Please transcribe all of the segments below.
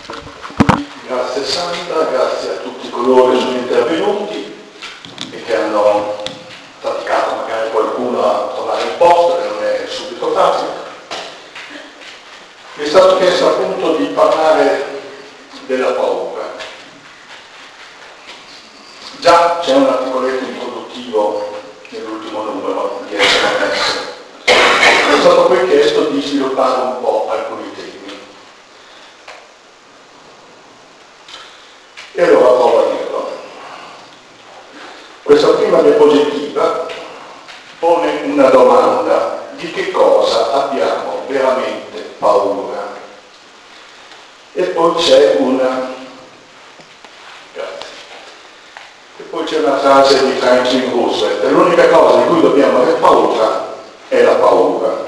Grazie Sandra, grazie a tutti coloro che sono intervenuti e che hanno faticato magari qualcuno a trovare il posto, che non è subito facile. Mi è stato chiesto appunto di parlare della paura. Già c'è un articoletto introduttivo nell'ultimo numero di SMS. Mi è stato poi chiesto di sviluppare un po' alcuni temi. E allora provo a dirlo. Questa prima diapositiva pone una domanda: di che cosa abbiamo veramente paura? E poi c'è una frase di Franklin Roosevelt: l'unica cosa di cui dobbiamo aver paura è la paura.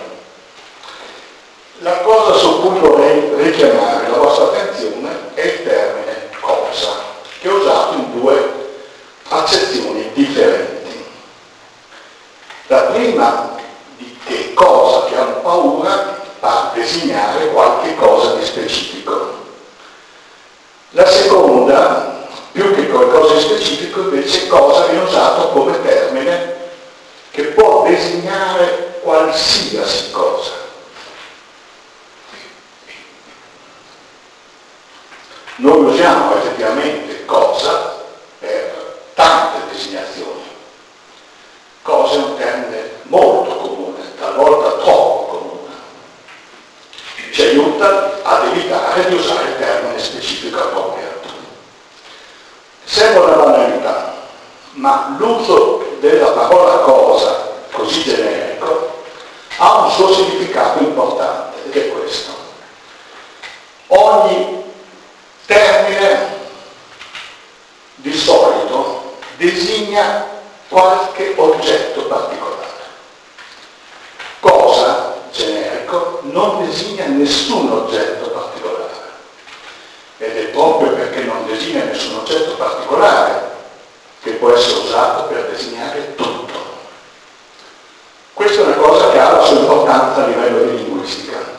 La cosa su cui vorrei richiamare la vostra attenzione è il termine cosa, che è usato in due accezioni differenti. La prima, di che cosa abbiamo paura, fa designare qualche cosa di specifico. La seconda, più che qualcosa di specifico, invece cosa viene usato come termine che può designare qualsiasi cosa. Noi usiamo effettivamente cosa per tante designazioni. Cosa è un termine molto comune, talvolta troppo comune. Ci aiuta ad evitare di usare il termine specifico appropriato. Sembra una banalità, ma l'uso della parola cosa, così generico, ha un suo significato importante, ed è questo. Ogni termine di solito designa qualche oggetto particolare. Cosa, generico, non designa nessun oggetto particolare. Ed è proprio perché non designa nessun oggetto particolare che può essere usato per designare tutto. Questa è una cosa che ha la sua importanza a livello di linguistica.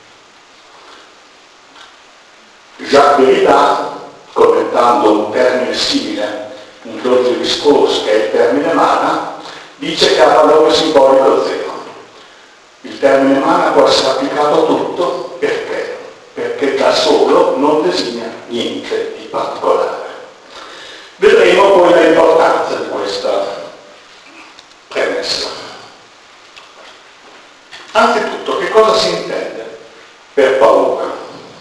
Jacques Derrida, commentando un termine simile in Close Discourse, che è il termine mana, dice che ha valore simbolico zero. Il termine mana può essere applicato a tutto perché? Perché da solo non designa niente di particolare. Vedremo poi l'importanza di questa premessa. Anzitutto, che cosa si intende per paura?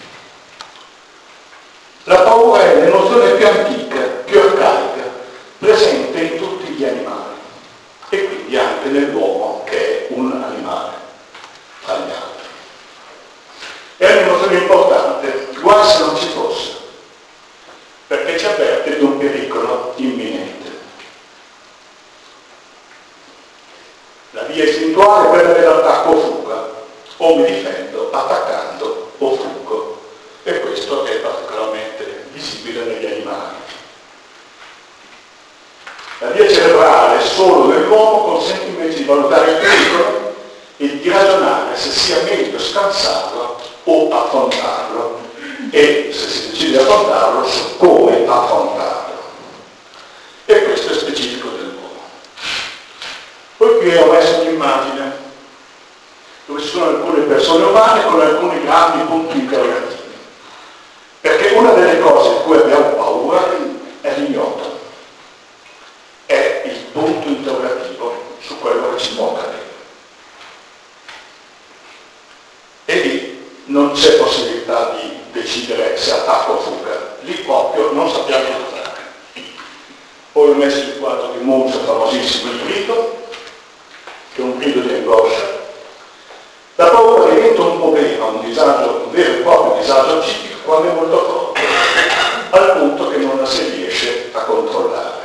La paura è l'emozione più antica, più arcaica, presente in tutti gli animali e quindi anche nell'uomo, che è un animale tra gli altri. È un'emozione importante, guai se non ci fosse, perché ci avverte di un pericolo imminente. La via istintuale è quella dell'attacco o fuga, o mi difendo attaccando o fuggo, e questo è particolarmente visibile negli animali. La via cerebrale solo nell'uomo consente invece di valutare il pericolo e di ragionare se sia meglio scansarlo o affrontarlo, e se si decide di affrontarlo, su come affrontarlo. E questo è specifico dell'uomo. Poi qui ho messo un'immagine dove ci sono alcune persone umane con alcuni grandi punti interrogativi. Perché una delle cose di cui abbiamo paura è l'ignoto. È il punto interrogativo su quello che ci può accadere. E lì non c'è possibilità di decidere se attacco o fuga. Lì proprio non sappiamo cosa fare. Poi ho messo il quadro di Munch, famosissimo, il grido, che è un grido di angoscia. La paura diventa un problema, un disagio, un vero e proprio disagio psichico, quando è molto forte, al punto che non la si riesce a controllare.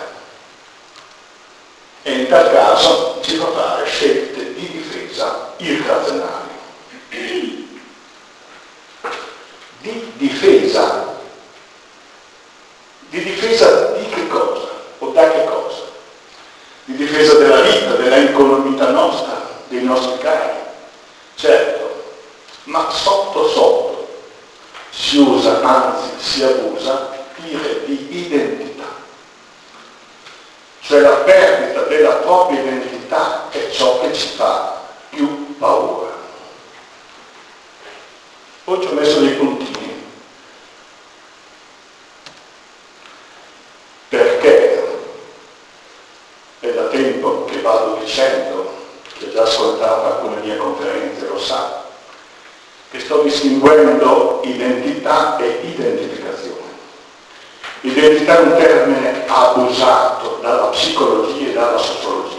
E in tal caso si fa fare scelte di difesa irrazionali. Di difesa? Di difesa di che cosa? O da che cosa? Di difesa della vita, della incolumità nostra, dei nostri cari. Certo, ma sotto sotto si usa anzi si abusa, dire di identità. Cioè la perdita della propria identità è ciò che ci fa più paura. Poi ci ho messo dei puntini, perché è da tempo che vado dicendo, chi ha già ascoltato alcune mie conferenze lo sa, che sto distinguendo identità e identificazione. Identità è un termine abusato dalla psicologia e dalla sociologia.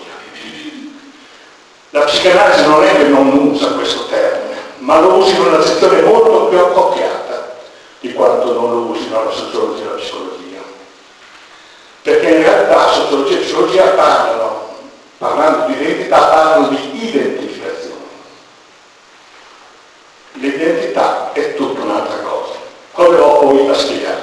La psicanalisi non è che non usa questo termine, ma lo usa in una sezione molto più appropriata di quanto non lo usino la sociologia e la psicologia. Perché in realtà sociologia e psicologia parlando di identità, parlano di identificazione. L'identità è tutta un'altra cosa. Proverò poi a spiegarvi.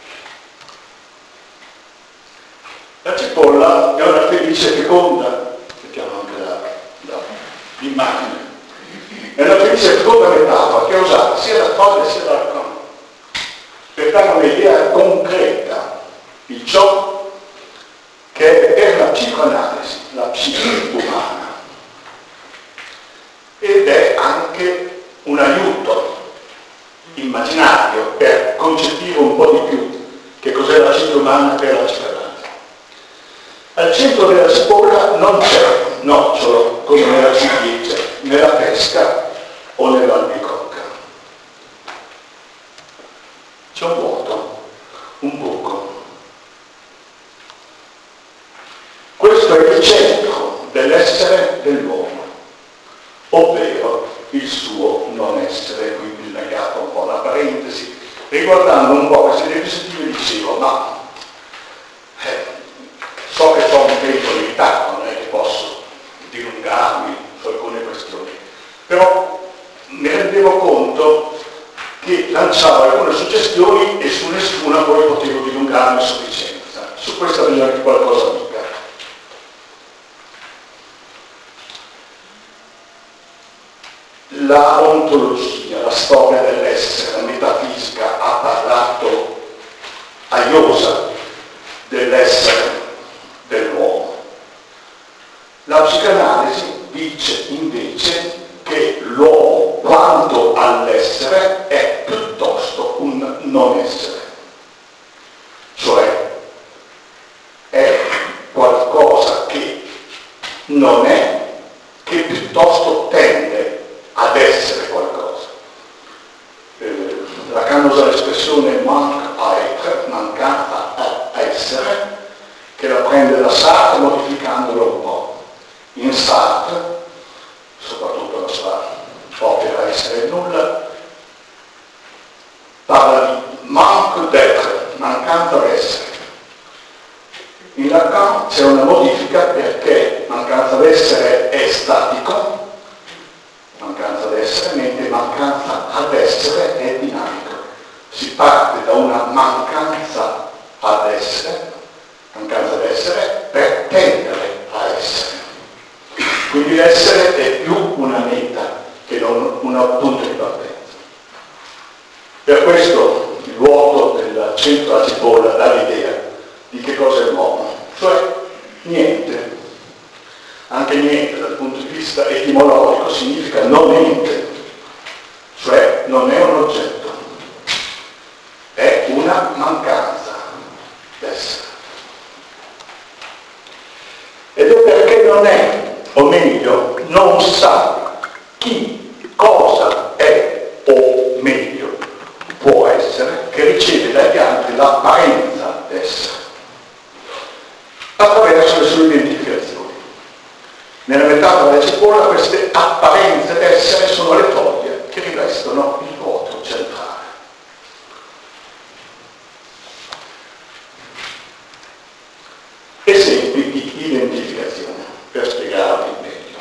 La cipolla è una felice feconda, mettiamo anche l'immagine, è una felice feconda metafora che è usata sia da Freud sia da Lacan per dare un'idea concreta di ciò che è per la psicoanalisi, la psiche umana, ed è anche un aiuto immaginario per concepire un po' di più che cos'è la psiche umana per la psicoanalisi. Al centro della cipolla non c'è nocciolo come nella ciliegia, nella pesca o nell'albicocca. C'è un vuoto, un buco. Questo è il centro dell'essere dell'uomo, ovvero il suo non essere. Quindi il legato un po' una parentesi, riguardando un po' queste diapositive dicevo, ma so che ho un tempo limitato, non è che posso dilungarmi su alcune questioni, però mi rendevo conto che lanciavo alcune suggestioni e su nessuna poi potevo dilungarmi a sufficienza. Su questo bisogna che qualcosa dica. La ontologia, la storia dell'essere, la metafisica ha parlato a iosa dell'essere dell'uomo. La psicanalisi dice invece che l'uomo, quanto all'essere, è piuttosto un non essere, cioè è qualcosa che non è, che piuttosto tende ad essere qualcosa. Lacan usa l'espressione manque à être, mancanza a essere, che la prende da Sartre modificandolo un po'. In Sartre, soprattutto la sua opera Essere e Nulla, parla di manque d'être, mancanza d'essere. In Lacan c'è una modifica perché mancanza d'essere è statico, mancanza d'essere, mentre mancanza ad essere è dinamico. Si parte da una mancanza ad essere, mancanza d'essere, per tendere a essere. Quindi l'essere è più una meta che non un punto di partenza. Per questo il vuoto del centro della cipolla dà l'idea di che cosa è l'uomo, cioè niente. Anche niente dal punto di vista etimologico significa non niente, cioè non è un oggetto, è una mancanza d'essere. Ed è perché non è, o meglio, non sa chi, cosa è, o meglio, può essere, che riceve dagli altri l'apparenza d'essere, attraverso le sue identificazioni. Nella metafora della cipolla queste apparenze d'essere sono le foglie che rivestono il vuoto centrale. Esempi di identificazione, per spiegarvi meglio.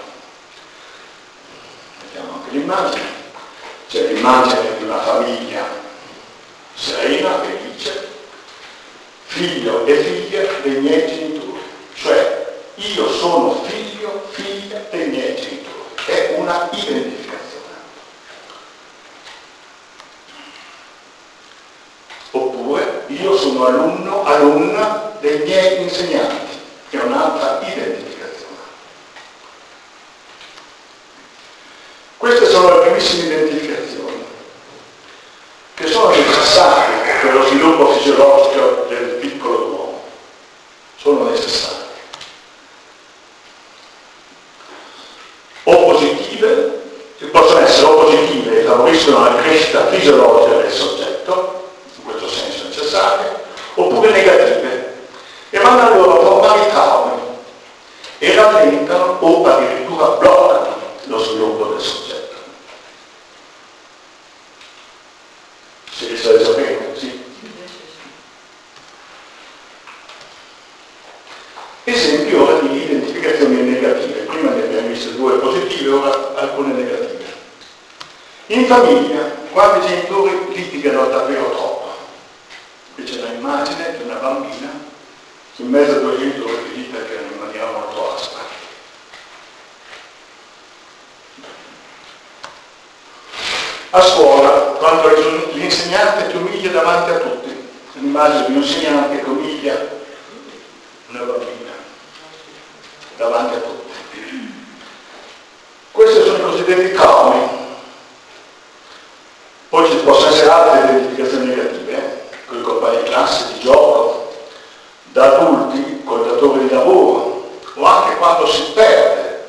Vediamo anche l'immagine. C'è l'immagine di una famiglia serena, felice, figlio e figlia dei miei genitori, cioè io sono figlio, figlia dei miei genitori. È una identificazione. io sono alunno, alunna dei miei insegnanti, che è un'altra identificazione. Queste sono le primissime identificazioni, che sono necessarie per lo sviluppo fisiologico del piccolo uomo. Sono necessarie. O positive, che possono essere o positive e favoriscono la crescita fisiologica del soggetto, in questo senso necessarie, oppure negative, e vanno a loro a formare i traumi e rallentano o addirittura bloccano lo sviluppo del soggetto. Si riesce a sapere? Sì. Esempi ora di identificazioni negative. Prima ne abbiamo viste 2 positive, ora alcune negative. In famiglia, quando i genitori litigano davvero troppo. Qui c'è l'immagine di una bambina in mezzo a 2 genitori che litigano in maniera molto aspra. A scuola, quando l'insegnante ti umilia davanti a tutti, l'immagine di un insegnante che umilia una bambina davanti a tutti. Questi sono i cosiddetti traumi. Poi ci possono essere altre identificazioni negative, con i compagni di classe, di gioco, da adulti, col datore di lavoro, o anche quando si perde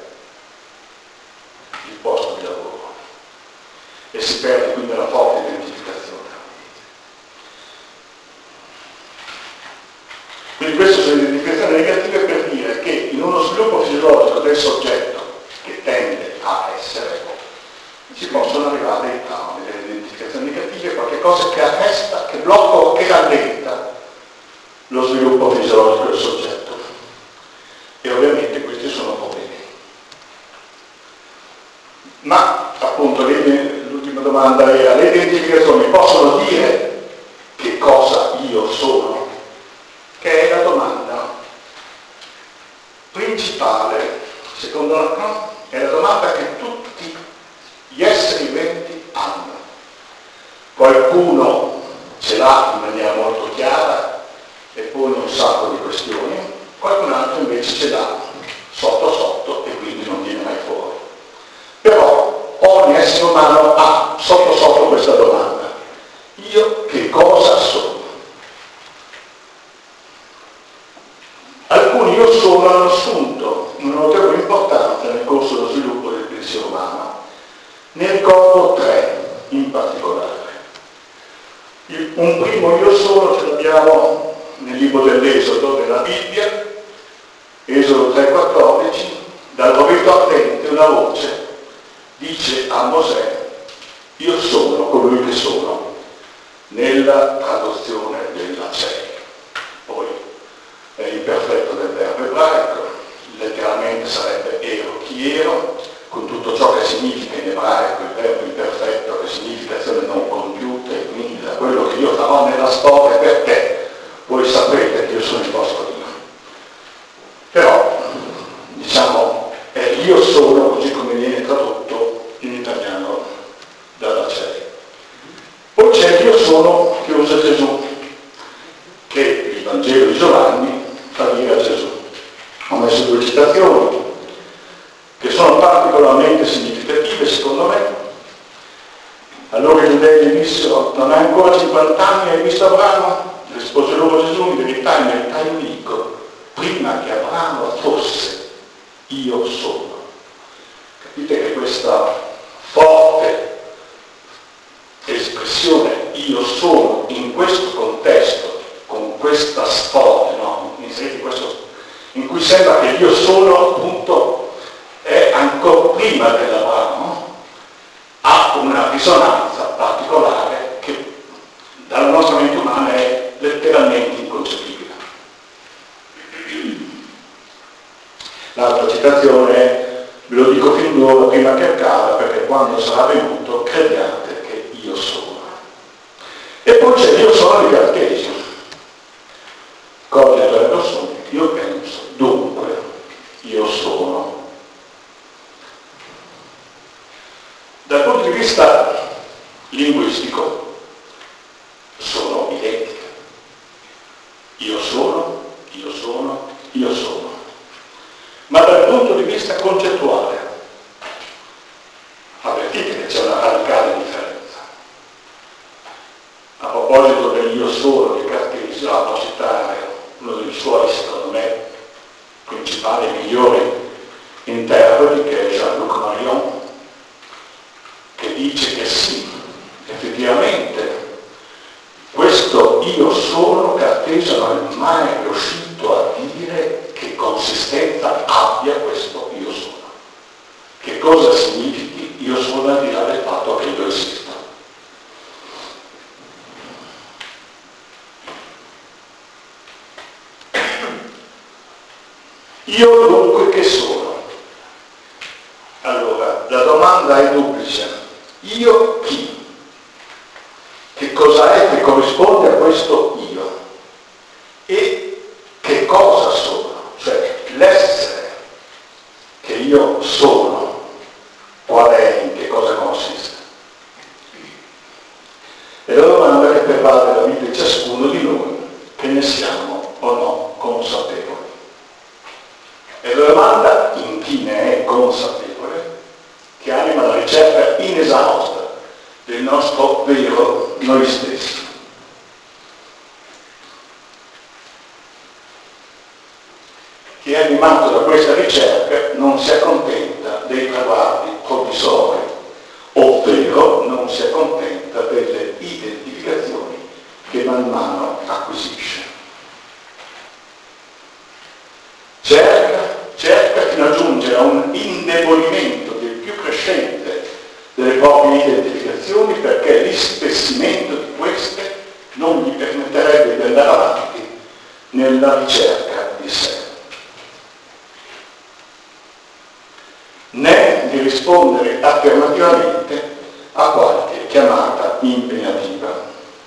il posto di lavoro e si perde quindi una forte identificazione. Quindi queste sono identificazioni negative per dire che in uno sviluppo fisiologico del soggetto che tende a essere, si possono arrivare ai traumi, delle identificazioni negative, qualche cosa che arresta, che blocca o che rallenta lo sviluppo fisiologico del soggetto. E ovviamente questi sono problemi. Ma appunto l'ultima domanda era: le identificazioni possono dire che cosa io sono? Che è la domanda principale, secondo me, è la domanda che tutti gli esseri viventi hanno. Qualcuno ce l'ha in maniera molto chiara e pone un sacco di questioni, qualcun altro invece ce l'ha sotto sotto e quindi non viene mai fuori. Però ogni essere umano ha sotto sotto questa domanda: io che cosa sono? Alcuni io sono hanno assunto una notevole importanza nel corso dello sviluppo del pensiero umano. Ne ricordo 3 in particolare. Un primo io sono ce l'abbiamo nel libro dell'Esodo della Bibbia, Esodo 3,14, dal rovetto ardente una voce dice a Mosè: io sono colui che sono, nella traduzione della CEI. Poi è l'imperfetto del verbo ebraico, letteralmente sarebbe ero chi ero, con tutto ciò che significa in ebraico il verbo imperfetto, che significa azione non compiuta, e quindi da quello che io farò nella storia per te, voi saprete che io sono il vostro Dio. Però, diciamo, è io sono così come viene tradotto in italiano dalla CEI. Poi c'è io sono che usa Gesù, che il Vangelo di Giovanni fa dire a Gesù. Ho messo 2 citazioni che sono particolarmente significative secondo me. Allora i giudei gli dissero: non hai ancora 50 anni e hai visto Abramo? Rispose loro Gesù: in verità io vi dico, prima che Abramo fosse, io sono. Capite che questa forte espressione io sono in questo contesto, con questa storia, no? Inseriti in questo, in cui sembra che io sono appunto è ancora prima dell'Abramo, ha una risonanza particolare che dalla nostra mente umana è letteralmente inconcepibile. L'altra citazione è: ve lo dico fin d'ora prima che accada, perché quando sarà venuto crediate che io sono. E poi c'è io sono di Cartesio. Cogito ergo sum, io penso, dunque io sono. Dal punto di vista linguistico sono identiche. proposito dell'io solo di Cartesio, a citare uno dei suoi, secondo me, principali e migliori interpreti, che è Jean-Luc Marion, che dice che sì, effettivamente questo io solo Cartesio non è mai riuscito a dire che consistenza abbia questo io solo, che cosa significhi io solo al di là del fatto che io esista. Io dunque che sono? Allora, la domanda è duplice. Io chi? Che cosa è che corrisponde a questo io? E che cosa sono? Cioè, l'essere che io sono, qual è, in che cosa consiste? È la domanda che pervade la vita di ciascuno di noi, che ne siamo o no consapevoli. È la domanda in chi ne è consapevole che anima la ricerca inesausta del nostro vero noi stessi. Chi è animato da questa ricerca non si accontenta dei traguardi provvisori, ovvero non si accontenta delle identificazioni che man mano acquisisce. Cerca fino a giungere a un indebolimento del più crescente delle proprie identificazioni, perché l'ispessimento di queste non gli permetterebbe di andare avanti nella ricerca di sé, né di rispondere affermativamente a qualche chiamata impegnativa.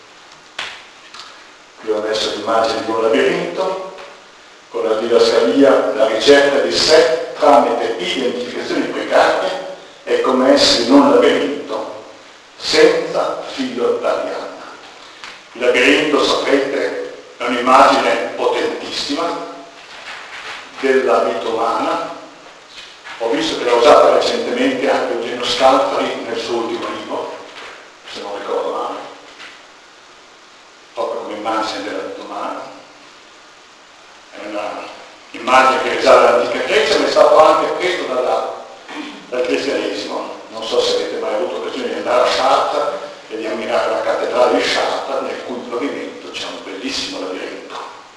Qui ho messo l'immagine di un labirinto con la didascalia, la ricerca di sé tramite identificazioni precarie è come essere in un labirinto senza filo da liana. Il labirinto, saprete, è un'immagine potentissima della vita umana. Ho visto che l'ha usata recentemente anche Eugenio Scalfari nel suo ultimo libro, se non ricordo male, proprio come immagine della vita umana. È un'immagine che risale all'antica Grecia, ma è stato anche preso dal cristianesimo. Non so se avete mai avuto occasione di andare a Chartres e di ammirare la cattedrale di Chartres, nel cui pavimento c'è un bellissimo labirinto.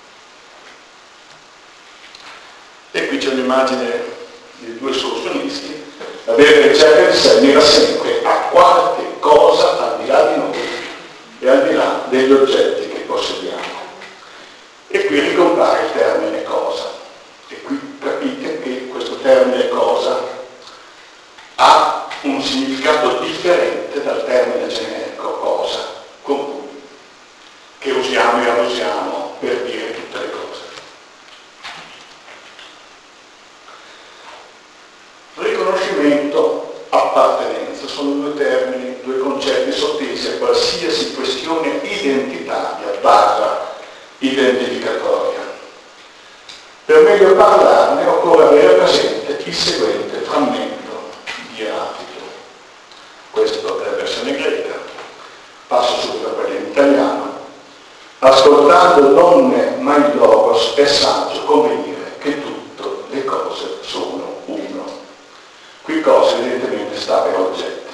E qui c'è un'immagine di due soluzionisti. La vera ricerca di sé mira sempre a qualche cosa al di là di noi e al di là degli oggetti che possediamo. E qui ricompare il termine cosa. E qui capite che questo termine cosa ha un significato differente dal termine generico cosa, comune, che usiamo e abusiamo per dire tutte le cose. Riconoscimento, appartenenza sono due termini, due concetti sottesi a qualsiasi questione identitaria / identificatoria. Per meglio parlarne occorre avere presente il seguente frammento diattico. Questo è la versione greca. Passo subito a quella in italiano. Ascoltando donne mai logos è saggio convenire che tutte le cose sono uno. Qui cose evidentemente sta per oggetti.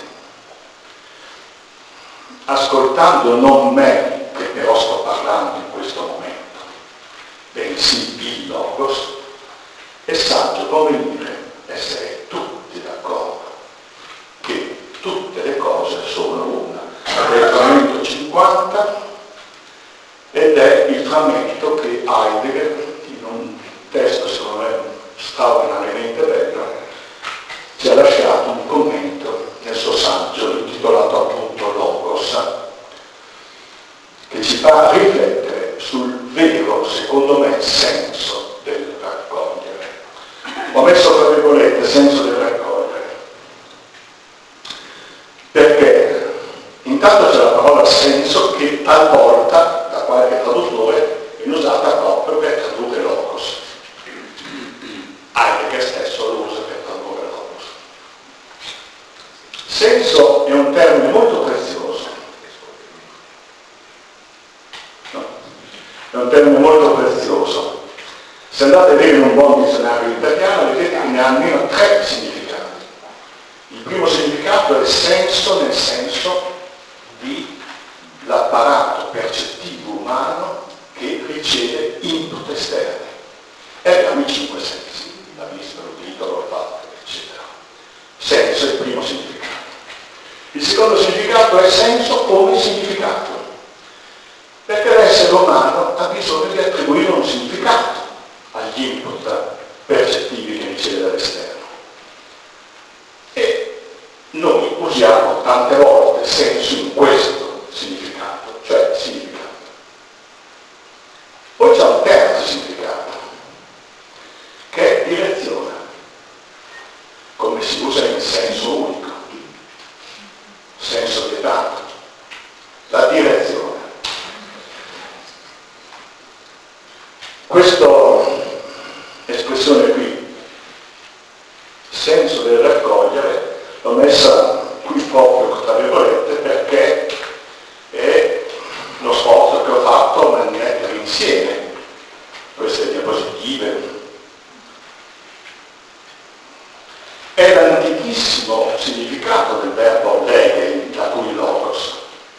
Ascoltando non me, che però sto parlando in questo momento, bensì il logos, è saggio convenire, essere tutti d'accordo, che tutte le cose sono una. È il frammento 50 ed è il frammento che Heidegger, in un testo secondo me straordinariamente bello, ci ha lasciato un commento nel suo saggio intitolato appunto Logos, che ci fa riflettere sul vero, secondo me, senso del raccogliere. Ho messo tra virgolette senso del raccogliere, perché intanto c'è la parola senso che talvolta, da qualche traduttore, viene usata proprio per tradurre logos. Heidegger stesso lo usa per tradurre logos. Senso è un termine molto prezioso, No? È un termine molto prezioso. Se andate a vedere in un buon dizionario italiano, vedete che ne ha almeno 3 significati. Il primo significato è senso, nel senso di l'apparato percettivo umano che riceve input esterni. E abbiamo i 5 sensi, la vista, l'udito, l'olfatto, eccetera. Senso è il primo significato. Il secondo significato è senso come significato, perché l'essere umano ha bisogno di attribuire un significato agli input percettivi che riceve dall'esterno. E noi usiamo tante volte senso in questo significato, cioè significato. Poi c'è un terzo significato, che è direzione, come si usa in senso unico, senso vietato, la direzione. Questa espressione qui, senso del raccogliere, l'ho messa qui proprio tra virgolette perché è lo sforzo che ho fatto nel mettere insieme queste diapositive. È l'antichissimo significato del verbo leghe, da cui logos.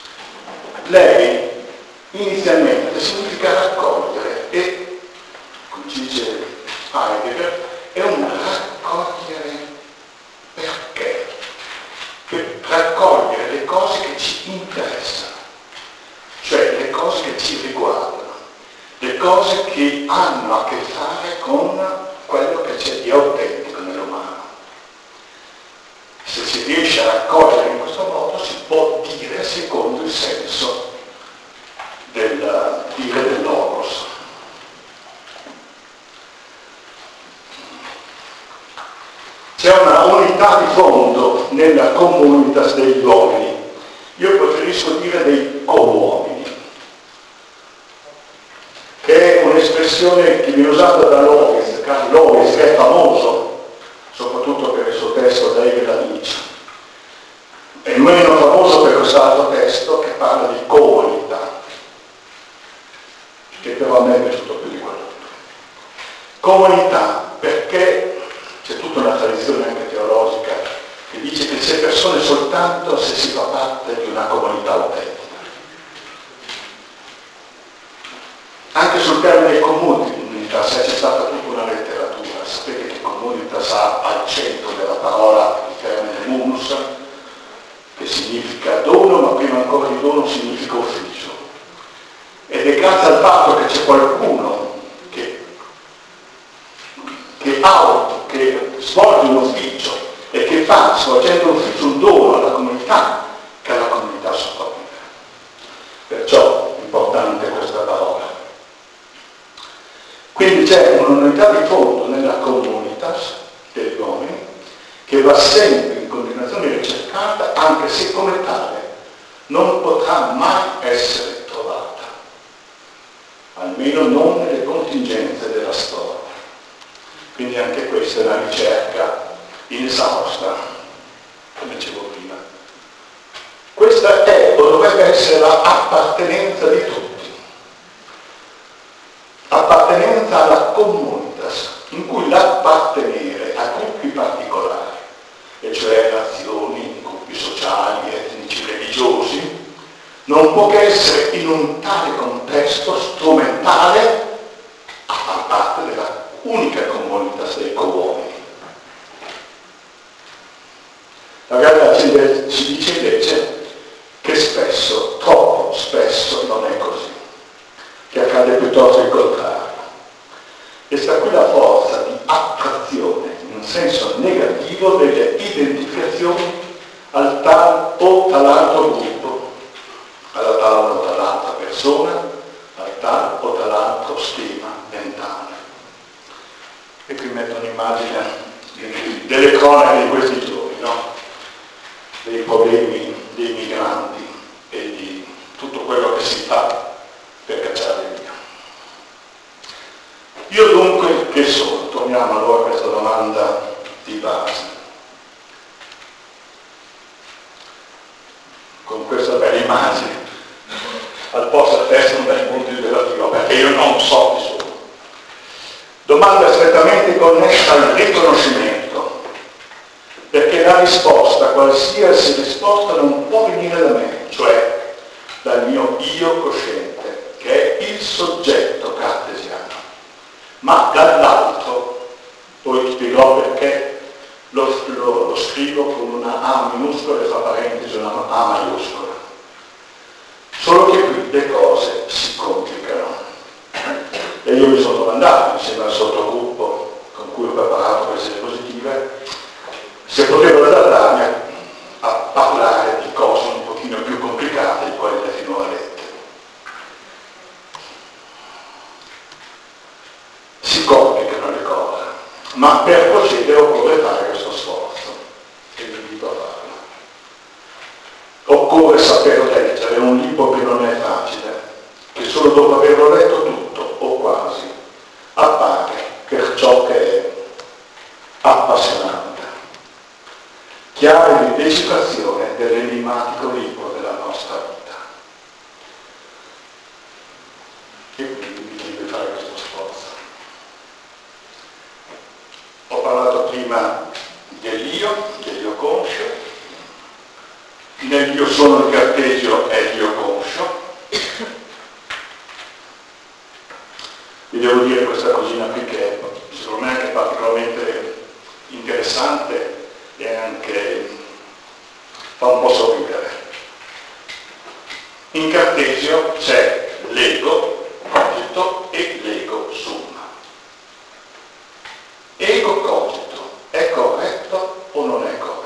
Leghe inizialmente significa raccogliere e, come dice Heidegger, è un raccogliere perché? Per raccogliere le cose che ci interessano, cioè le cose che ci riguardano, le cose che hanno a che fare con quello che c'è di autentico nell'umano. Se si riesce a raccogliere in questo modo si può dire secondo il senso del dire del logos. C'è una unità di fondo nella communitas degli uomini. Io preferisco dire dei co-uomini, che è un'espressione che viene usata da Lovis. Karl Lovis, che è famoso soprattutto per il suo testo da Hegel a Nietzsche. È meno famoso per quest'altro testo che parla di comunità, che però a me è piaciuto più di quello. Comunità, perché c'è tutta una tradizione anche teologica che dice che si è persone soltanto se si fa parte di una comunità autentica. Anche sul termine comunitas c'è stata tutta una letteratura. Sapete che comunitas ha al centro della parola il termine munus, che significa dono, ma prima ancora di dono significa ufficio. Ed è grazie al fatto che c'è qualcuno che svolge un ufficio e che fa, svolgendo l'ufficio, un dono alla comunità, che la comunità sopravvive. Perciò è importante questa parola. Quindi c'è un'unità di fondo nella comunitas degli uomini che va sempre in continuazione ricercata, anche se come tale non potrà mai essere trovata, almeno non nelle contingenze della storia. Quindi anche questa è una ricerca inesausta, come dicevo prima. Questa è o dovrebbe essere l'appartenenza di tutti, appartenenza alla comunitas, in cui l'appartenere a gruppi particolari, e cioè nazioni, gruppi sociali, etnici, religiosi, non può che essere in un tale contesto strumentale a far parte della unica comunità dei co-uomini. La realtà ci dice invece che spesso, troppo spesso, non è così, che accade piuttosto il contrario. E sta qui la forza di attrazione, in senso negativo, delle identificazioni al tal o dall'altro gruppo, alla tal o dall'altra persona, al tal o dall'altro schema mentale. E qui metto un'immagine delle cronache di questi giorni, no? Dei problemi dei migranti e di tutto quello che si fa per cacciarli via. Io dunque che sono? Torniamo allora a questa domanda di base. Con questa bella immagine, al posto a testa un bel punto e io non so chi sono. Domanda strettamente connessa al riconoscimento, perché la risposta, qualsiasi risposta, non può venire da me, cioè dal mio io cosciente, che è il soggetto cartesiano, ma dall'altro, poi spiegherò perché lo scrivo con una A minuscola e fra parentesi una A maiuscola. Solo che qui le cose si complicano. E io mi sono domandato, insieme al sottogruppo con cui ho preparato queste diapositive, se potevo adattarmi a parlare di cose un pochino più complicate di quelle finora lette. Si complicano le cose, ma per procedere occorre fare questo sforzo, e vi invito a farlo. Occorre saper leggere un libro che non è facile, che solo dopo averlo letto tutto, o quasi, appare per ciò che è appassionante. Chiave di decifrazione dell'enigmatico libro della nostra vita. E quindi vi chiedo di fare questo sforzo. Ho parlato prima dell'io conscio. Nell'io sono il Cartesio è l'io conscio. Vi devo dire questa cosina qui che secondo me è particolarmente interessante e anche fa un po' sorridere. In Cartesio c'è l'ego cogito e l'ego summa. Ego cogito è corretto o non è corretto?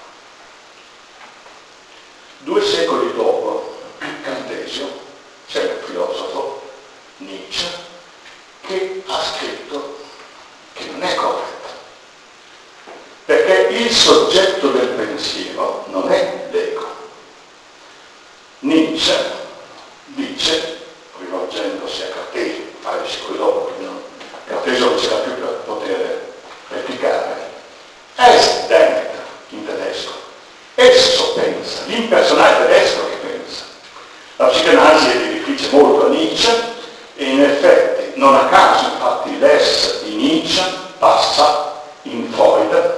2 secoli dopo il Cartesio c'è un filosofo, Nietzsche, che ha scritto che non è corretto. Perché il soggetto del pensiero non è l'ego. Nietzsche dice, rivolgendosi a Cartesio, pare secoli dopo, Cartesio non c'era più per poter replicare, es denkt in tedesco, esso pensa, l'impersonale tedesco che pensa. La psicanalisi riferisce molto a Nietzsche e in effetti, non a caso, infatti, l'es di Nietzsche passa in Freud,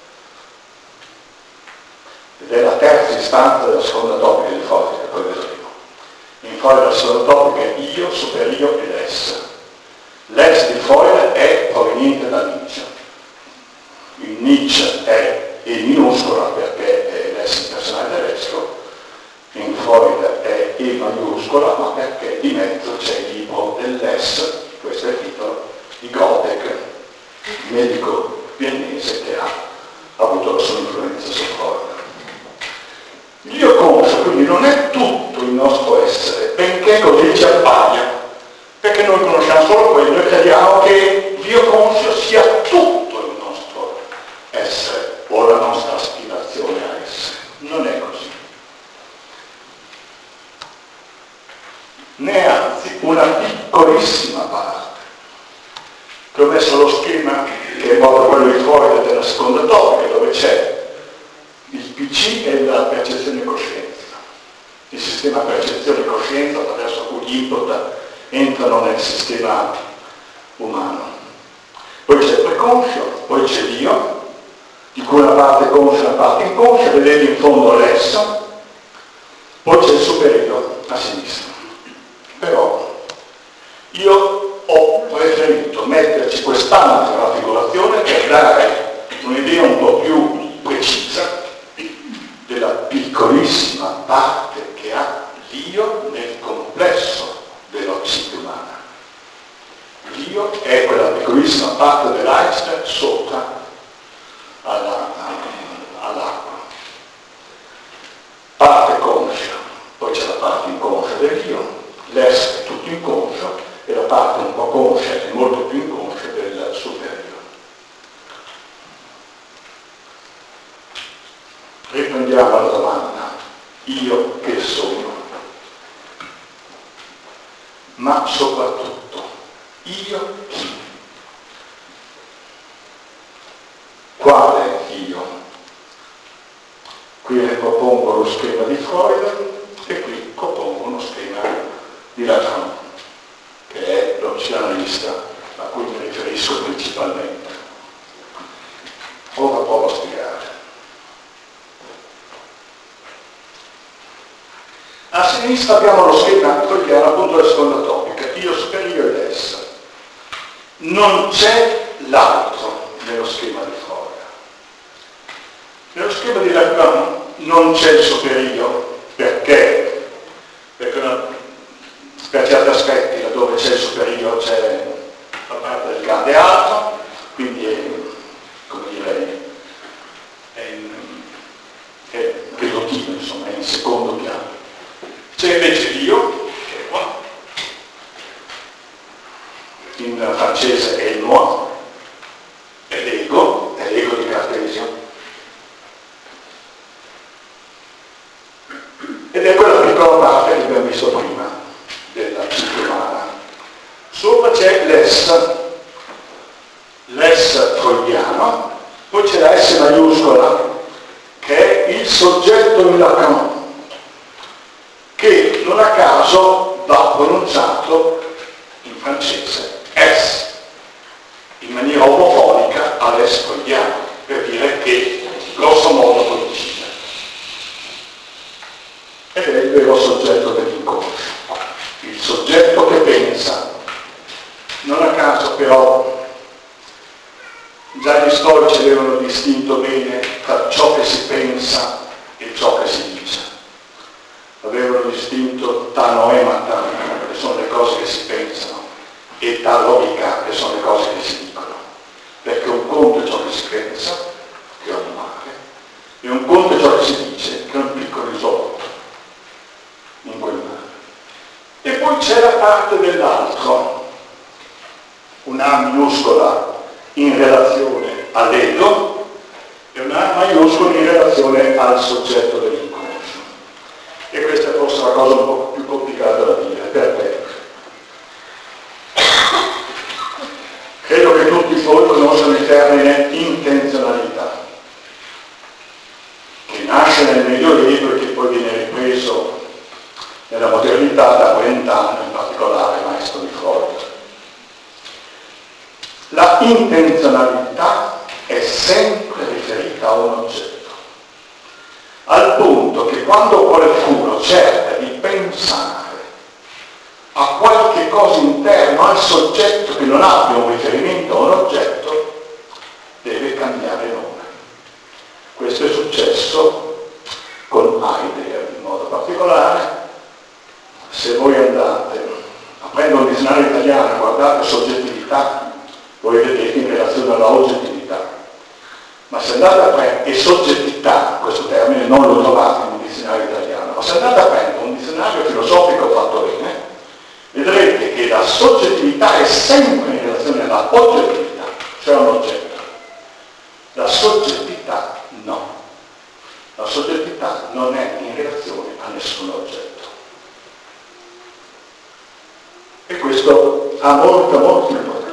ed è la terza istanza della seconda topica di Freud, che poi vedremo. In Freud la seconda topica è io, superio e l'es. L'es di Freud è proveniente da Nietzsche. Il Nietzsche è E minuscola perché è l'es impersonale tedesco, in Freud è E maiuscola, ma perché di mezzo c'è il libro dell'es, questo è il titolo, di Grotek, medico viennese che ha avuto la sua influenza su Freud. L'io conscio quindi non è tutto il nostro essere, benché così ci appaia, perché noi conosciamo solo quello e crediamo che l'io conscio sia tutto il nostro essere o la nostra aspirazione a essere. Non è così. Ne anzi una piccolissima parte, che ho messo lo schema che è proprio quello di Freud della seconda topica, dove c'è il PC e la percezione e coscienza, il sistema percezione e coscienza attraverso cui gli input entrano nel sistema umano. Poi c'è il preconscio, poi c'è l'io, di cui una parte conscia e una parte inconscia, vedete in fondo l'esso, poi c'è il superio a sinistra. Però io ho preferito metterci quest'altra raffigurazione per dare un'idea un po' più precisa della piccolissima parte che ha l'io nel complesso della psiche umana. L'io è quella piccolissima parte dell'iceberg sopra all'acqua. Parte conscia, poi c'è la parte inconscia dell'io, l'es è tutto inconscio e la parte un po' conscia e molto più inconscia del superiore. Riprendiamo la domanda, io che sono? Ma soprattutto, io chi? Quale io? Qui propongo lo schema di Freud e qui propongo uno schema di Lacan, che psicanalista a cui mi riferisco principalmente. Ora provo a spiegare. A sinistra abbiamo lo schema che era appunto la seconda topica, io superiore ed essa. Non c'è l'altro nello schema di Freud. Nello schema di Lacan non c'è il superiore, perché? Perché per certi aspetti laddove c'è il superiore c'è la parte del grande altro, quindi è, come dire, è riduttivo, insomma, è in secondo piano. C'è invece Dio, che è qua, in francese è il moi, è l'ego di Cartesio, ed è quella piccola parte che abbiamo visto prima della psiche umana. Sopra c'è l'ess freudiano, poi c'è la S maiuscola che è il soggetto in Lacan, che non a caso va pronunciato in francese S, in maniera omofonica all'S freudiano, per dire che grosso modo coincide. Ed è il vero soggetto dell'inconscio, il soggetto che pensa. Non a caso però già gli storici avevano distinto bene tra ciò che si pensa e ciò che si dice. Avevano distinto tanoemata, che sono le cose che si pensano, e talogica, che sono le cose che si dicono. Perché un conto è ciò che si pensa, che è un mare, e un conto è ciò che si dice, che è un piccolo isolotto in quel mare. E poi c'è la parte dell'altro, una A minuscola in relazione all'ego e una A maiuscola in relazione al soggetto dell'inconscio. E questa è forse la cosa un po' più complicata da dire. Perché? Credo che tutti voi conoscano il termine intenzionalità, che nasce nel Medioevo e che poi viene ripreso nella modernità da Brentano, in particolare maestro di Freud. La intenzionalità è sempre riferita a un oggetto, al punto che quando qualcuno cerca di pensare a qualche cosa interno al soggetto che non abbia un riferimento a un oggetto, deve cambiare nome. Questo è successo con Heidegger in modo particolare. Se voi andate a prendere un dizionario italiano e guardate soggettività, voi vedete in relazione alla oggettività. Ma se andate a prendere, e soggettività, questo termine non lo trovate in un dizionario italiano, ma se andate a prendere un dizionario filosofico fatto bene, vedrete che la soggettività è sempre in relazione alla oggettività, cioè un oggetto. La soggettività no. La soggettività non è in relazione a nessun oggetto. E questo ha molta importanza.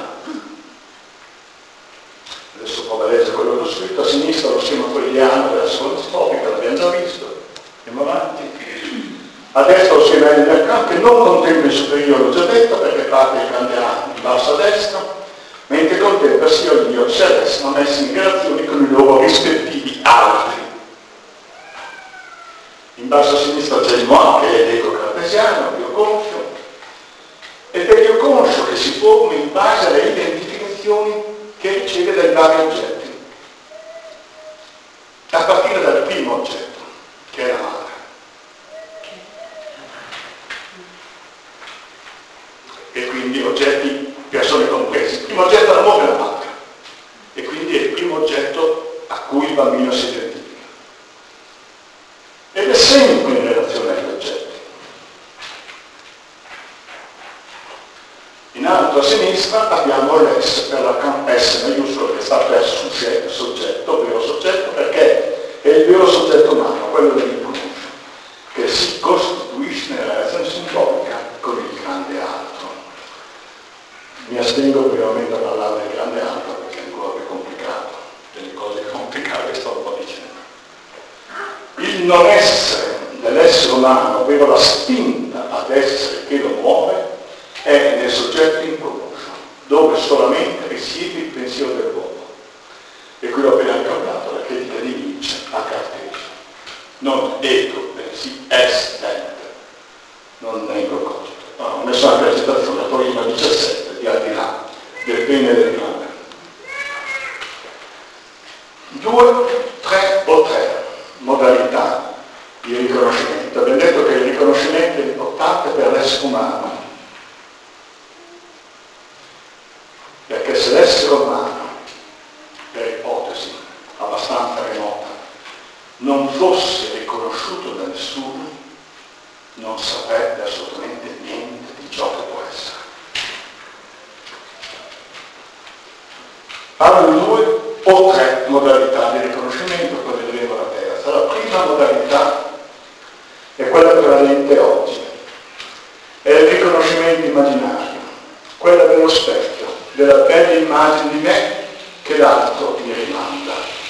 Adesso provo a leggere quello che ho scritto. A sinistra lo schema freudiano della seconda topica, l'abbiamo già visto. Andiamo avanti. A destra lo schema di Lacan, che non contempla il superiore, l'ho già detto, perché parte il grande A in basso a destra, mentre contempla sia il Dio sia destra, messi in relazione con i loro rispettivi altri. In basso a sinistra c'è il moi, che è l'ego cartesiano, l'io conscio, ed è l'io conscio che si forma in base alle identificazioni che riceve dai vari oggetti, a partire dal primo oggetto, che è la madre. E quindi oggetti, persone comprese. Il primo oggetto è l'amore della madre, e quindi è il primo oggetto a cui il bambino si identifica. Ed è sempre in relazione agli oggetti. In alto a sinistra abbiamo l'S per la S maiuscolo, che sta presso sul soggetto, vero soggetto, perché è il vero soggetto umano, quello dell'inconscio, che si costituisce nella relazione simbolica con il grande altro. Mi astengo brevemente a parlare del grande altro perché è ancora più complicato, delle cose complicate che sto un po' dicendo. Il non essere dell'essere umano, ovvero la spinta ad essere che lo muove, è nel soggetto inconscio, dove solamente risiede il pensiero dell'uomo. E qui l'ho appena ricordato, la critica di Nietzsche a Cartesio. Non ego, bensì est, non nego costo. Ho messo anche la citazione, la prima 17, di al di là del bene e del male. 2, 3 o 3 modalità di riconoscimento. Abbiamo detto che il riconoscimento è importante per l'essere umano, perché se l'essere umano, per ipotesi abbastanza remota, non fosse riconosciuto da nessuno, non saprebbe assolutamente niente di ciò che può essere. Parlo di 2 o 3 modalità di riconoscimento, poi vedremo la terza. La prima modalità è quella prevalente oggi, è il riconoscimento immaginario, quella dello specchio, della bella immagine di me che l'altro mi rimanda.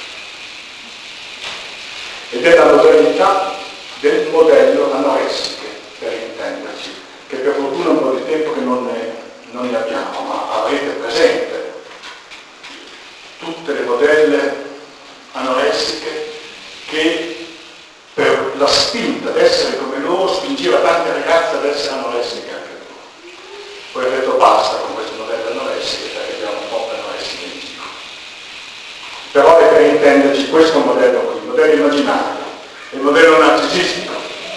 Ed è la modalità del modello anoressiche, per intenderci, che per fortuna un po' di tempo che non ne abbiamo, ma avrete presente tutte le modelle anoressiche che per la spinta ad essere come loro spingeva tante ragazze ad essere anoressiche anche loro. Poi ho detto basta con queste modelle anoressiche perché abbiamo un po' anoressiche in giro. Però è per intenderci questo modello qui, il modello immaginario, il modello narcisistico.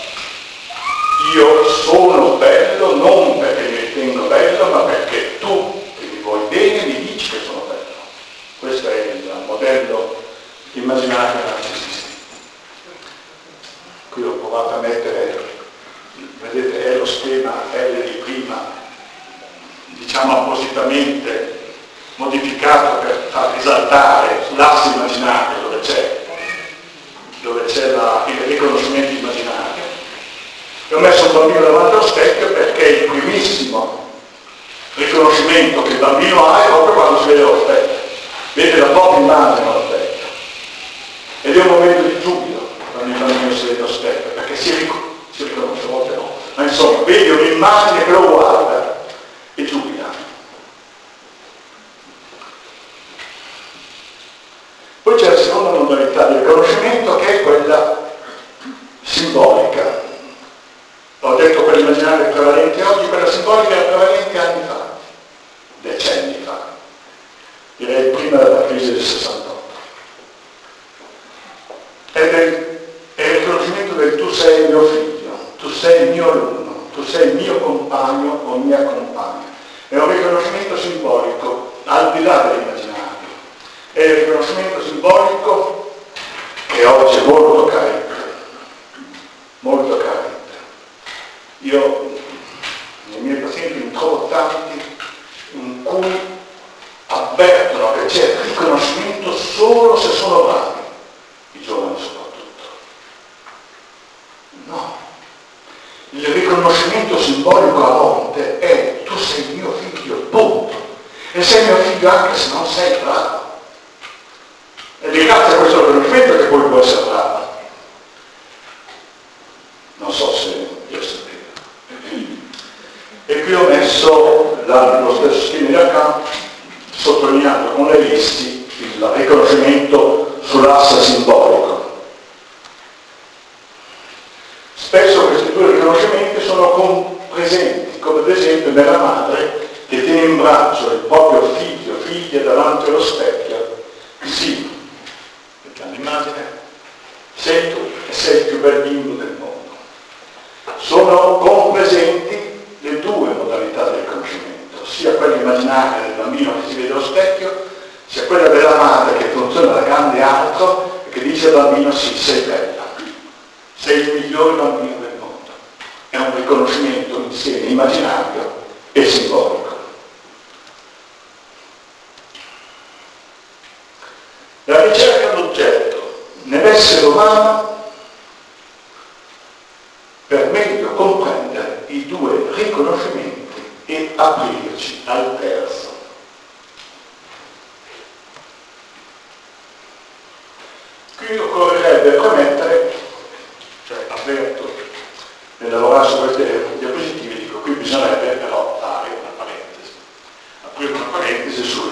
Io sono bello non perché mi ritengo bello, ma perché tu, che mi vuoi bene, mi dici che sono bello. Questo è il modello immaginario narcisistico. Qui ho provato a mettere, vedete, è lo schema L di prima, diciamo appositamente modificato per far risaltare l'asse immaginario dove c'è il riconoscimento immaginario. E ho messo un bambino davanti allo specchio perché il primissimo riconoscimento che il bambino ha è proprio quando si vede allo specchio. Vede la propria immagine allo specchio. Ed è un momento di giubilo quando il bambino si vede allo specchio, perché si riconosce, a volte no. Ma insomma, vede un'immagine che lo guarda e giubila. Poi c'è la seconda modalità di riconoscimento che è quella simbolica. Ho detto quella immaginaria prevalente oggi, quella simbolica era prevalente anni fa, decenni fa, direi prima della crisi del 68. Ed è il riconoscimento del tu sei mio figlio, tu sei il mio alunno, tu sei il mio compagno o mia compagna. È un riconoscimento simbolico al di là dell'immaginario. È il riconoscimento simbolico che oggi è molto carente, molto carente. Io nei miei pazienti ne trovo tanti in cui avvertono che c'è riconoscimento solo se sono bravi, i giovani soprattutto. No, il riconoscimento simbolico a volte è tu sei mio figlio, punto, e sei mio figlio anche se non sei bravo. Ed è grazie a questo riconoscimento che poi può essere bravo. Non so se io sapete. E qui ho messo lo stesso schema di Lacan, sottolineando con le visti il riconoscimento sull'asse simbolico. Spesso questi due riconoscimenti sono presenti, come ad esempio nella madre che tiene in braccio il proprio figlio, figlia davanti allo specchio, sì, perché l'immagine sei tu e sei il più bel bimbo del mondo. Sono compresenti le due modalità di riconoscimento, sia quella immaginaria del bambino che si vede allo specchio, sia quella della madre che funziona da grande altro e che dice al bambino sì, sei bella, sei il migliore bambino del mondo. È un riconoscimento insieme immaginario e simbolico. La ricerca d'oggetto nell'essere umano per meglio comprendere i due riconoscimenti e aprirci al terzo. Qui occorrerebbe premettere, cioè avverto nel lavorare su queste diapositive, dico qui bisognerebbe però fare una parentesi, aprire una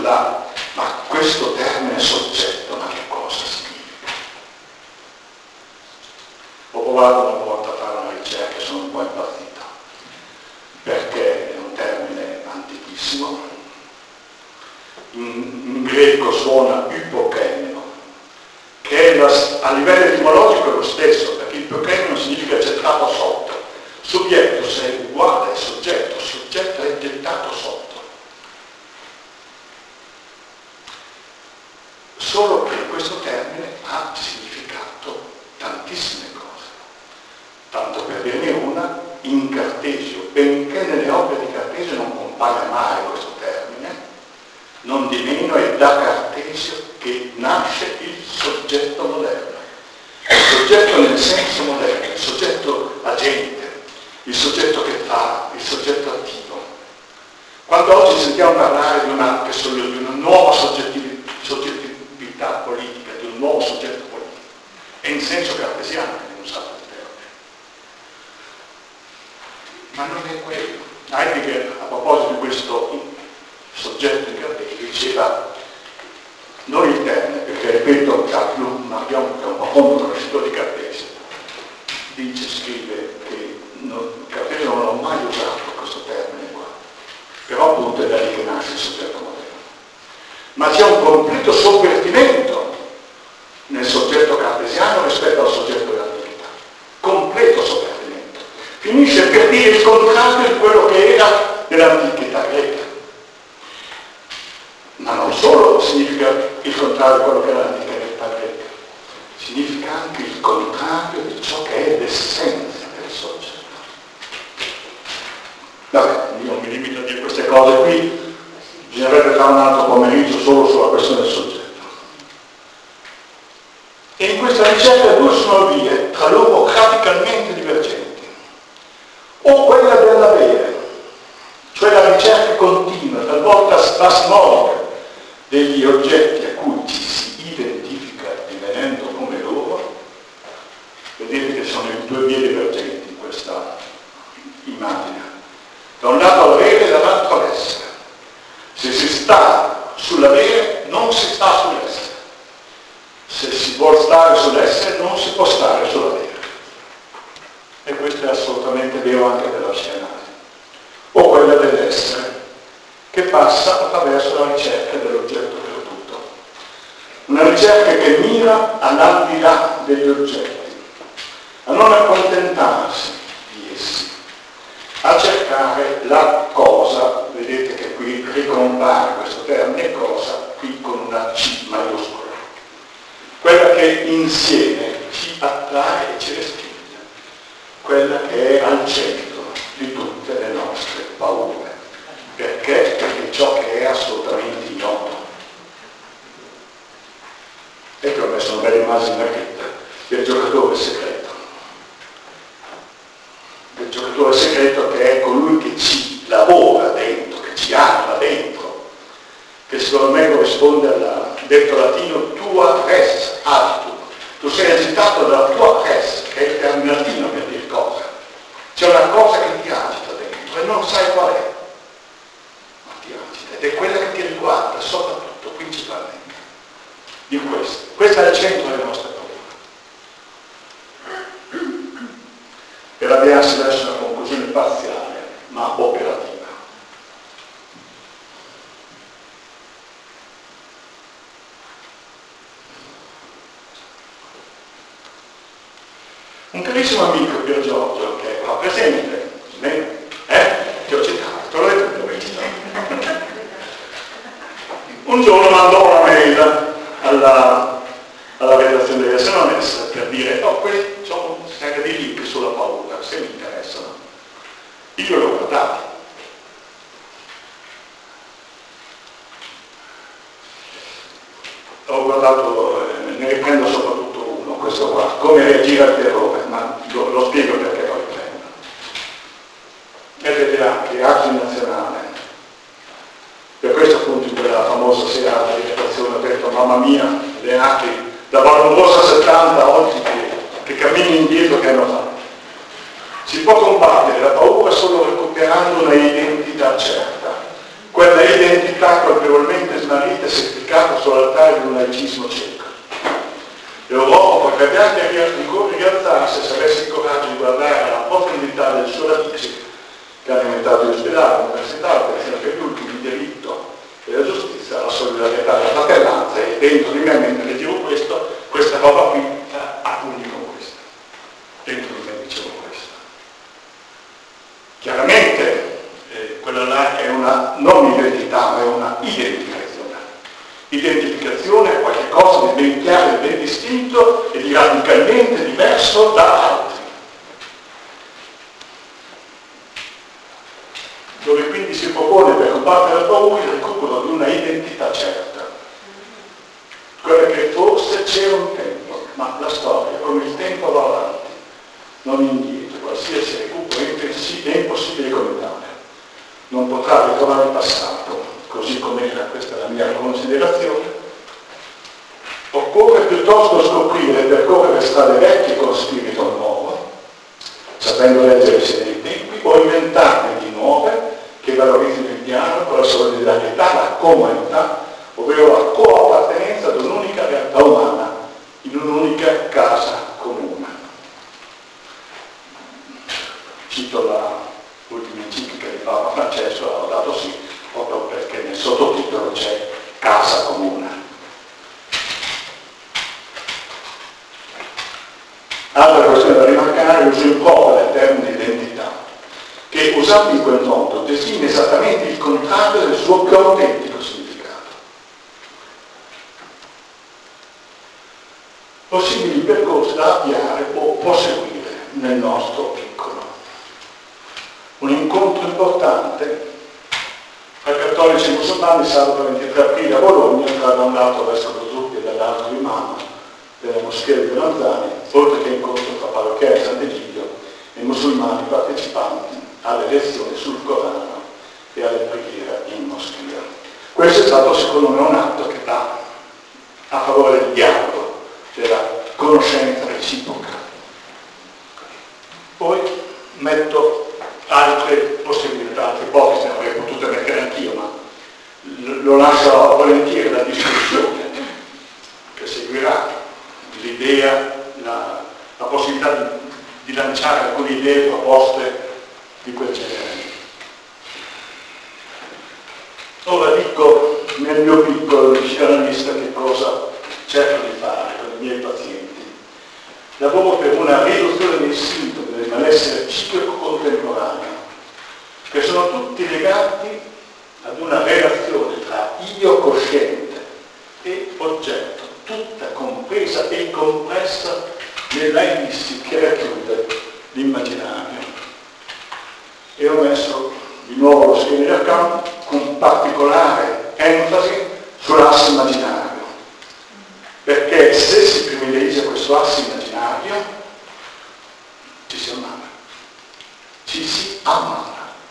ma questo termine soggetto, ma che cosa significa? Ho provato una volta a fare una ricerca e sono un po' impazzito, perché è un termine antichissimo, in greco suona ipokemio, che a livello etimologico è lo stesso, perché ipokemio significa gettato sotto. Subjectus è uguale al soggetto, soggetto è gettato sotto. Solo che questo termine ha significato tantissime cose. Tanto per dirne una, in Cartesio, benché nelle opere di Cartesio non compaia mai questo termine, non di meno è da Cartesio che nasce il soggetto moderno. Il soggetto nel senso moderno, il soggetto agente, il soggetto che fa, il soggetto attivo. Quando oggi sentiamo parlare di una nuova soggettività politica, di un nuovo soggetto politico, è in senso cartesiano che non sa il termine. Ma non è quello. Heidegger, a proposito di questo soggetto in Cartesio, diceva non il termine, perché ripeto, abbiamo un po' conoscitore di Cartesio, scrive che Cartesio non l'ho mai usato questo termine qua, però appunto è da lì che nasce il soggetto moderno. Ma c'è un completo sovvertimento nel soggetto cartesiano rispetto al soggetto dell'antichità, completo sovvertimento. Finisce per dire il contrario di quello che era nell'antichità greca. Ma non solo significa il contrario di quello che era l'antichità greca, significa anche il contrario di ciò che è l'essenza del soggetto. Vabbè, io mi limito a dire queste cose qui, bisognerebbe fare un altro pomeriggio solo sulla questione del soggetto. E in questa ricerca due sono vie tra loro radicalmente divergenti. O quella dell'avere, cioè la ricerca continua, talvolta spasmodica, degli oggetti a cui ci si identifica divenendo come loro. Vedete che sono due vie divergenti in questa immagine. Da un lato l'avere e dall'altro l'essere. Se si sta sull'avere non si sta sull'essere. Se si vuol stare sull'essere non si può stare sull'avere. E questo è assolutamente vero anche della psicanalisi. O quella dell'essere, che passa attraverso la ricerca dell'oggetto perduto. Una ricerca che mira all'aldilà degli oggetti, a non accontentarsi di essi, a cercare la cosa. Vedete che qui ricompare questo termine cosa, qui con una C maiuscola. Quella che insieme ci attrae e ci respinge, quella che è al centro di tutte le nostre paure. Perché? Perché ciò che è assolutamente ignoto. E che ho messo una bella immagine del giocatore segreto. Del giocatore segreto che è colui che ci lavora dentro, che ci arma dentro, che secondo me corrisponde al detto latino tua res agitur. Tu sei agitato dalla tua res, che è il termine latino per dire cosa. C'è una cosa che ti agita dentro e non sai qual è. Ed è quella che ti riguarda soprattutto, principalmente, di questo. Questo è il centro delle nostre paure. Per avviarsi verso una conclusione parziale, ma operativa. Un carissimo amico, Pier Giorgio, che è qua presente, ti ho citato, te l'ho detto che l'avevi citato. Un giorno mandò una mail alla redazione della Senomessa per dire qui sono una serie di libri sulla paura, se mi interessano. Io l'ho guardato. Ho guardato, ne riprendo soprattutto uno, questo qua, come reagire al terrore, ma lo spiego perché lo riprendo. Vedete anche Atti Nazionale. Per questo appunto in quella famosa serata di redazione ho detto mamma mia, le Atti da Valorosa 70 oggi che cammini indietro che hanno fatto. Si può combattere la paura solo recuperando una identità certa, quella identità colpevolmente smarrita laicismo cieco. L'Europa potrebbe anche rialzarsi se avesse il coraggio di guardare alla profondità del suo radice, che ha alimentato gli ospedali, l'università, la pensione per gli ultimi, il diritto e la giustizia, la solidarietà e la fratellanza, e dentro di me, mentre leggevo questo, questa roba qui a pugni con questa. Dentro di me dicevo questo. Chiaramente quella là è una non identità, ma è una identificazione. Identificazione è qualcosa di ben chiaro e ben distinto e di radicalmente diverso da altri. Dove quindi si propone per combattere la paura il recupero di una identità certa. Quella che forse c'era un tempo, ma la storia, come il tempo va avanti, non indietro, qualsiasi recupero è impossibile come tale. Non potrà ritrovare il passato, così com'era, questa è la mia considerazione. Occorre piuttosto scoprire e percorrere strade vecchie con spirito nuovo, sapendo leggere i segni dei tempi, o inventarne di nuove che valorizzino il dialogo, la solidarietà, la comunità, ovvero la coappartenenza ad un'unica realtà umana, in un'unica casa comune. Cito l'ultima enciclica di Papa Francesco, ha dato sì, proprio perché nel sottotitolo c'è casa comune. Altra questione da rimarcare è l'uso improprio del termine identità, che usato in quel modo designa esattamente il contrario del suo più autentico significato. Possibili percorsi da avviare o proseguire nel nostro piccolo. Un incontro importante tra cattolici e musulmani sabato 23 aprile a Bologna, tra da un lato vescovo Zuppi e dall'altro imam della moschea di Lanzani, oltre che incontro tra parrocchieri Sant'Egidio e musulmani partecipanti alle lezioni sul Corano e alle preghiere in moschea. Questo è stato secondo me un atto che va a favore del dialogo, della conoscenza reciproca. Poi metto altre possibilità, altre ipotesi, ne avrei potuto mettere anch'io, ma lo lascio volentieri la discussione che seguirà, l'idea, la possibilità di lanciare alcune idee, proposte di quel genere. Ora dico nel mio piccolo psicanalista che cosa cerco di fare con i miei pazienti. Lavoro per una riduzione dei sintomi del malessere psichico contemporaneo, che sono tutti legati ad una relazione tra io cosciente e oggetto, tutta compresa e compressa nella ellissi che racchiude l'immaginario. E ho messo di nuovo lo schema di Lacan con particolare enfasi sull'asse immaginario, perché se si privilegia questo asse immaginario ci si ammala, ci si ammala.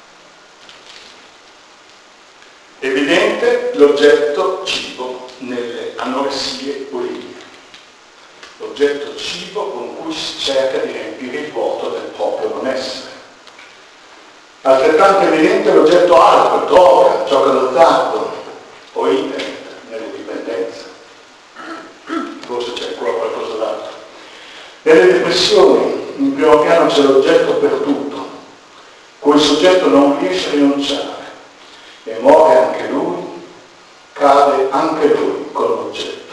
Evidente l'oggetto cibo nelle anoressie bulimie, l'oggetto cibo con cui si cerca di riempire il vuoto del proprio non essere. Altrettanto evidente l'oggetto alcol, droga, gioco d'azzardo o internet nelle dipendenze. Forse c'è ancora qualcosa d'altro. Nelle depressioni, in primo piano c'è l'oggetto perduto, cui il soggetto non riesce a rinunciare e muore anche lui, cade anche lui con l'oggetto.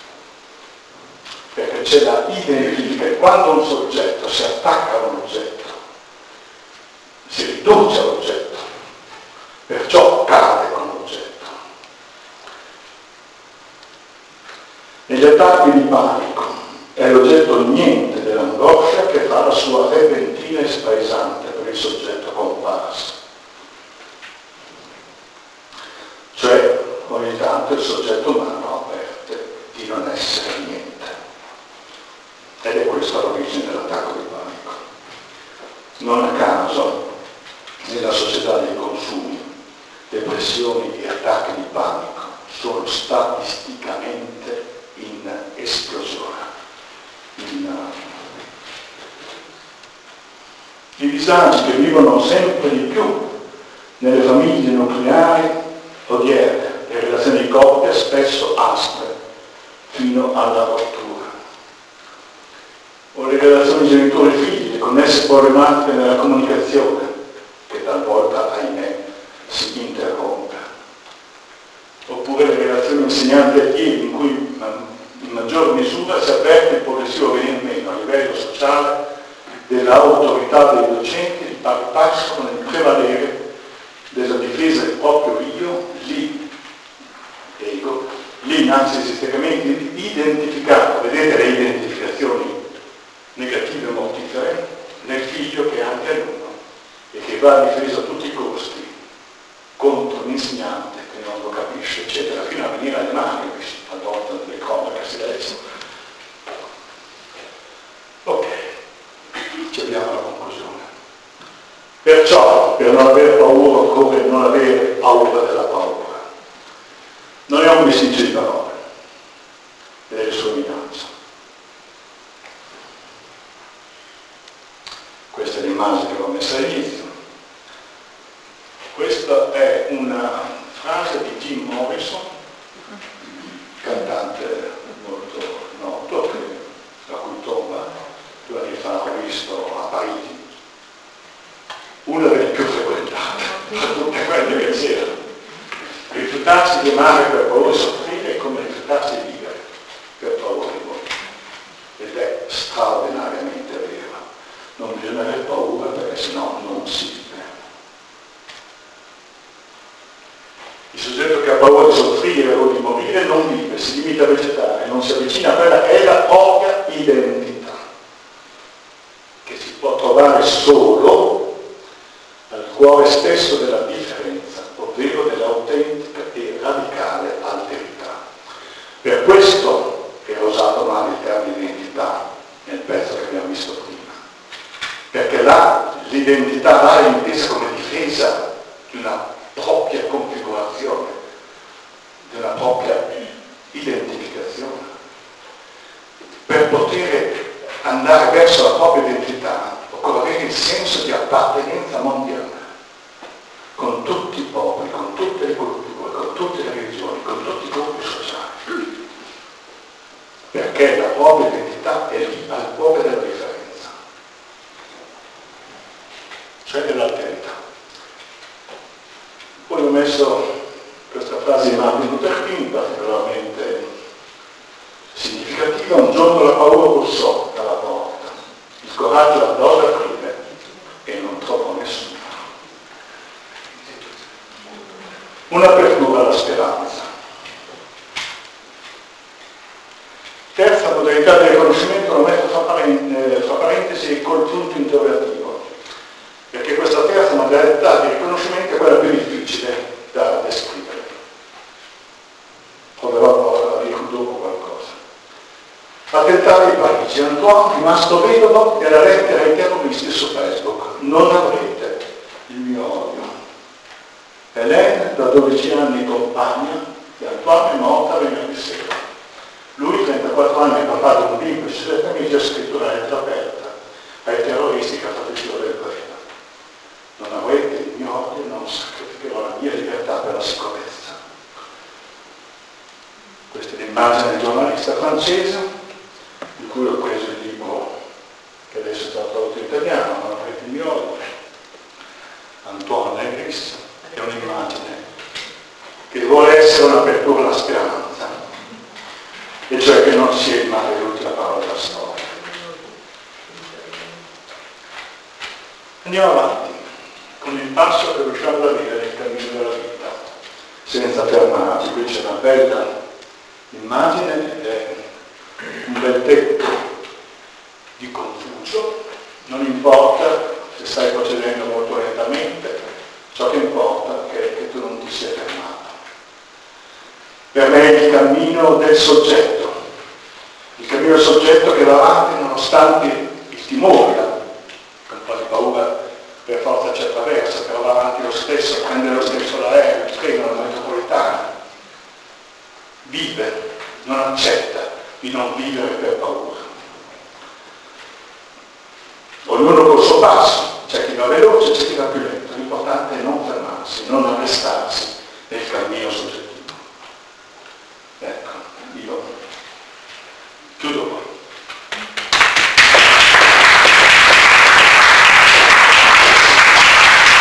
Perché c'è la identifica, e quando un soggetto si attacca a un oggetto, si riduce all'oggetto, perciò cade con l'oggetto. Negli attacchi di panico è l'oggetto niente dell'angoscia che fa la sua repentina e spaesante per il soggetto comparso. Cioè, ogni tanto il soggetto umano avverte di non essere niente. Ed è questa l'origine dell'attacco di panico. Non a caso, nella società dei consumi, depressioni e attacchi di panico sono statisticamente in esplosione. I disagi che vivono sempre di più nelle famiglie nucleari odierne, le relazioni di coppia spesso aspre, fino alla rottura. O le relazioni genitori-figli, le connesse problematiche nella comunicazione, che talvolta, ahimè, si interrompe. Oppure le relazioni insegnanti-allievi, in cui in maggior misura si avverte il progressivo venir meno a livello sociale dell'autorità dei docenti di pari passo con il prevalere della difesa del proprio io, lì narcisisticamente identificato, vedete le identificazioni negative e mortifere, nel figlio che è anche alunno e che va difeso a tutti i costi contro l'insegnante che non lo capisce, eccetera, fino a venire alle mani, talvolta delle cronache si leggono. Ok, ci abbiamo alla conclusione. Perciò, per non avere paura, occorre non avere paura della paura. Non è un messaggio di parole, è delle sue minacce. Questa è l'immagine che ho messa all'inizio. Questa è una frase di Jim Morrison, cantante molto noto, la cui tomba 2 anni fa ho visto a Parigi, una delle più frequentate tra tutte quelle che c'erano. Rifiutarsi di amare per paura di soffrire è come rifiutarsi di vivere per paura di morire. Ed è straordinariamente vero. Non bisogna avere paura perché sennò non si vive. Il soggetto che ha paura di soffrire o di morire non vive, si limita a vegetare, non si avvicina a quella che è la propria identità, che si può trovare solo al cuore stesso della differenza, ovvero dell'autentica e radicale alterità. Per questo che ho usato male il termine identità nel pezzo che abbiamo visto prima, perché l'identità là è intesa come difesa di una propria configurazione, di una propria identificazione. Per poter andare verso la propria identità occorre avere il senso di appartenenza mondiale con tutti i popoli, con tutte le culture, con tutte le religioni, con tutti i gruppi sociali, perché la propria identità è lì al cuore della differenza, cioè dell'alterità. Poi ho messo questa frase di Martin Luther King, particolarmente significativa: un giorno la paura bussò dalla porta, il coraggio andò ad aprire e non trovò nessuno. Un'apertura alla speranza. Terza modalità di riconoscimento, l'ho messo fra parentesi col punto interrogativo, perché questa terza modalità di riconoscimento è quella più difficile da descrivere. Proverò a dire dopo qualcosa. Attentati di Parigi. Antoine, rimasto vedovo, nella lettera ai terroristi su Facebook: non avrete il mio odio. Hélène, da 12 anni compagna di Antoine, è morta venerdì sera. Lui, 34 anni, papà di un bimbo e 7 amici, ha scritto una lettera aperta ai terroristi che ha fatto il giro del Breda. Non avrete il mio odio, non sacrificherò la mia libertà per la sicurezza. Questa è l'immagine del giornalista francese, di cui ho preso il libro che adesso è stato tradotto in italiano, Non avrete il mio odio, Antoine Negris. È un'immagine che vuole essere un'apertura alla speranza, e cioè che non sia il male l'ultima parola della storia. Andiamo avanti con il passo che riusciamo ad avere nel cammino della vita, senza fermarci. Qui c'è una bella immagine, è un bel tetto di Confucio. Non importa se stai procedendo molto lentamente, ciò che importa è che tu non ti sia fermato. Per me è il cammino del soggetto, il cammino del soggetto che va avanti nonostante il timore, un po' di paura per forza ci attraversa, però va avanti lo stesso, prende lo stesso l'aereo, il treno, la metropolitana, vive, non accetta di non vivere per paura. Ognuno col suo passo, c'è chi va veloce, c'è chi va più lento, l'importante è non fermarsi, non arrestarsi nel cammino soggettivo. Ecco, io Chiudo